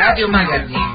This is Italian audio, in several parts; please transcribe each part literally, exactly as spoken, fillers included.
Radio Magazine.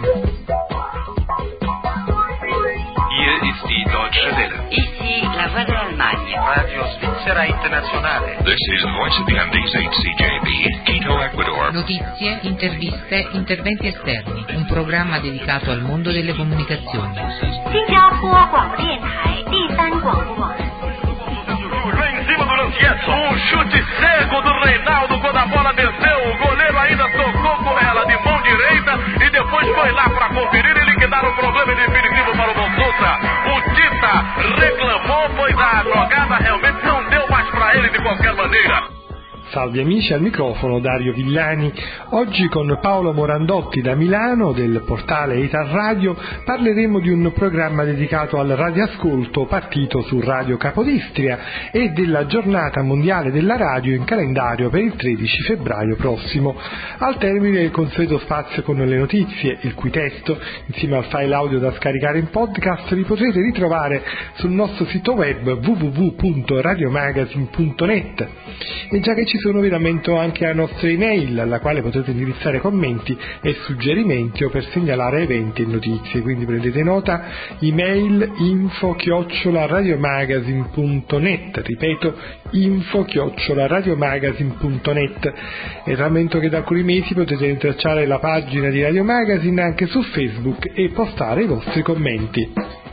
Hier ist die Deutsche Welle. Ici la voix de l'Allemagne. Radio Svizzera Internazionale. This is Voice of the Andes eight C J B, Quito, Ecuador. Notizie, interviste, interventi esterni. Un programma dedicato al mondo delle comunicazioni. 新加坡广播电台第三广播网。 Lá em cima do Lanchietto, um chute cego do Reinaldo quando a bola desceu. O goleiro ainda tocou com ela de mão direita e depois foi lá para conferir e liquidar o problema definitivo para o Bonsutra. O Tita reclamou, pois a jogada realmente não deu mais para ele de qualquer maneira. Salve amici, al microfono Dario Villani. Oggi con Paolo Morandotti da Milano del portale Ital Radio parleremo di un programma dedicato al radioascolto partito su Radio Capodistria e della giornata mondiale della radio in calendario per il tredici febbraio prossimo. Al termine il consueto spazio con le notizie, il cui testo, insieme al file audio da scaricare in podcast, li potrete ritrovare sul nostro sito web w w w punto radiomagazine punto net. E già che ci sono, vi rammento anche la nostra email, alla quale potete indirizzare commenti e suggerimenti o per segnalare eventi e notizie. Quindi prendete nota: email info chiocciola radiomagazine punto net, ripeto info chiocciola radiomagazine punto net. E rammento che da alcuni mesi potete rintracciare la pagina di Radio Magazine anche su Facebook e postare i vostri commenti.